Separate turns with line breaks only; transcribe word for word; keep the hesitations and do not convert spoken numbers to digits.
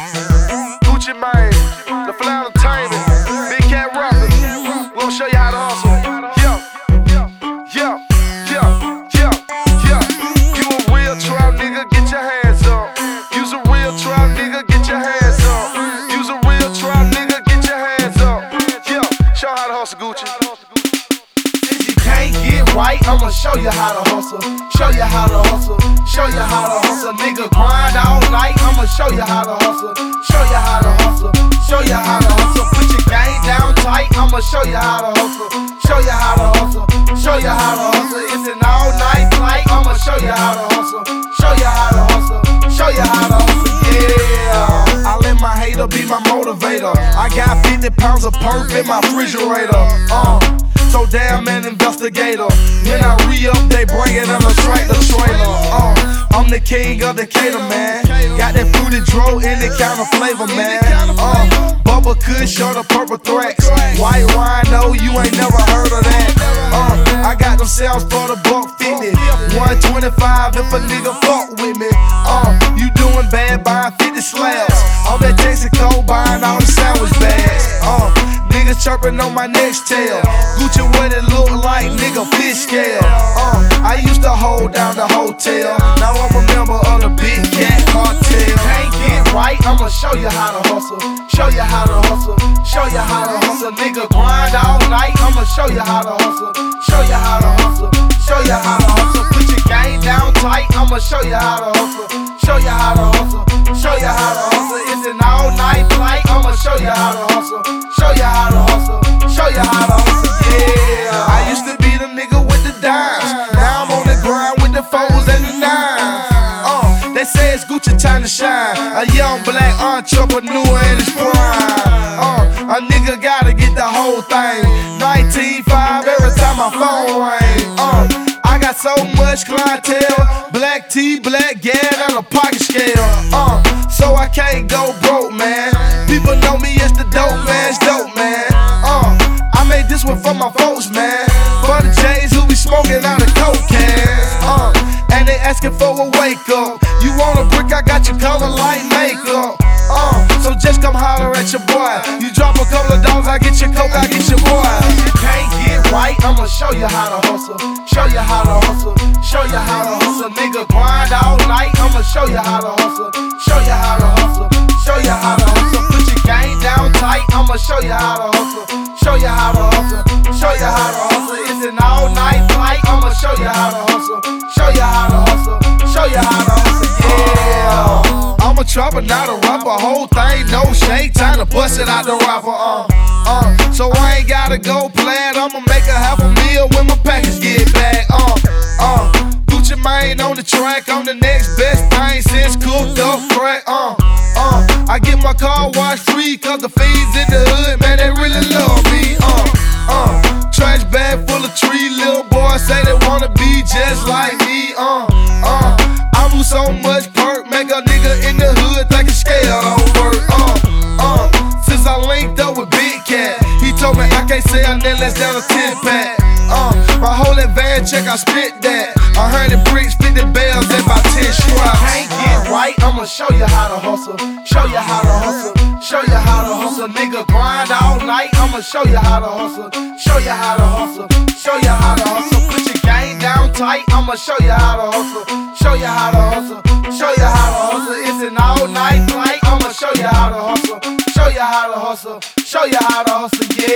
Gucci Mane, the Flannel Entertainment, Big Cat Rapper. We gon' show you how to hustle. Yeah, yeah, yeah, yeah, yeah. You a real trap nigga, get your hands up. You's a real trap nigga, get your hands up. You's a real trap nigga, get your hands up. Yeah, show how to hustle, Gucci.
Can't get right, I'ma show you how to hustle. Show you how to hustle. Show you how to hustle. Nigga grind all night, I'ma show you how to hustle. Show you how to hustle. Show you how to hustle. Put your game down tight, I'ma show you how to hustle. Show you how to hustle. Show you how to hustle. It's an all night flight, I'ma show you how to hustle. Show you how to hustle. Show you how to hustle. Yeah. I let my hater be my motivator. I got fifty pounds of perp in my refrigerator. Uh. So damn an investigator. When I re-up, they bring it on a tractor trailer. Uh, I'm the king of the cater, man. Got that fruity dro in the kind of flavor, man. Uh, Bubba Kush or the Purple Thrax. White Rhino, you ain't never heard of that. Uh, I got them sales for the buck fifty. one twenty-five if a nigga fuck with me. Uh, you doing bad buying fifty slabs. On that Texaco buying all the sandwich bags. Uh, Niggas chirping on my next tail. Gucci what it look like, nigga fish scale. Uh, I used to hold down the hotel. Now I'm a member of the Big Cat Cartel. Can't get right, I'ma show you how to hustle. Show you how to hustle. Show you how to hustle. Nigga grind all night, I'ma show you how to hustle. Show you how to hustle. Show you how to hustle. Put your game down tight, I'ma show you how to hustle. Show you how to hustle. Show you how to hustle. It's an all night flight, I'ma show you how to hustle. Show you how to hustle. Show you how to hustle. Yeah. I used to be the nigga with the dimes. Now I'm on the grind with the foes and the nines. Uh, they say it's Gucci time to shine. A young black entrepreneur in his prime. Uh, a nigga gotta get the whole thing. nineteen five every time my phone ring. Uh, I got so much clientele. Black tea, black gas, on a pocket scale. Uh, so I can't go broke, man. People know me as the dope man, it's dope, man. Uh, I made this one for my folks, man. For the J's who be smoking out of coke cans. Uh, and they asking for a wake up. You want a brick, I got you covered like makeup. Uh, so just come holler at your boy. You drop a couple of dollars, I get your coke, I get your boy. Can't get right, I'ma show you how to hustle. Show you how to hustle. Show you how to hustle. Nigga grind all night, I'ma show you how to hustle. Show you how to hustle. Show you how to hustle. Put your game down tight, I'ma show you how to hustle. Show you how to hustle. Show you how to hustle. It's an all night flight, I'ma show you how to hustle. Show you how to hustle. Show you how to hustle. Yeah. I'm a trapper, not a rapper. Whole thing, no shake. Time to bust it out the rapper. Uh, uh. So I ain't gotta go plat. I'ma make a half a meal when my package get back. Uh, uh. Gucci Mane on the track. I'm the next best thing since cooked up crack. Uh, uh. I get my car washed free, cause the fiends in the hood, man, they really love me. Uh, uh. Trash bag full of tree. Little boys say they wanna be just like me. Uh, uh. I move so much perk, make a nigga in the hood think a scale don't work. Uh, uh. Since I linked up with Big Cat, he told me I can't sell nothing less than a ten pack. Uh, my whole advance check, I spit that. A hundred bricks, fifty bells, and about ten straps. Can't get right, I'ma show you how to hustle. Show you how to hustle. Show you how to hustle. Nigga grind all night, I'ma show you how to hustle. Show you how to hustle. Show you how to hustle. Put your game down tight, I'ma show you how to hustle. Show you how to hustle. Show you how to hustle. It's an all night flight, I'ma show you how to hustle. Show you how to hustle. Show you how to hustle, yeah.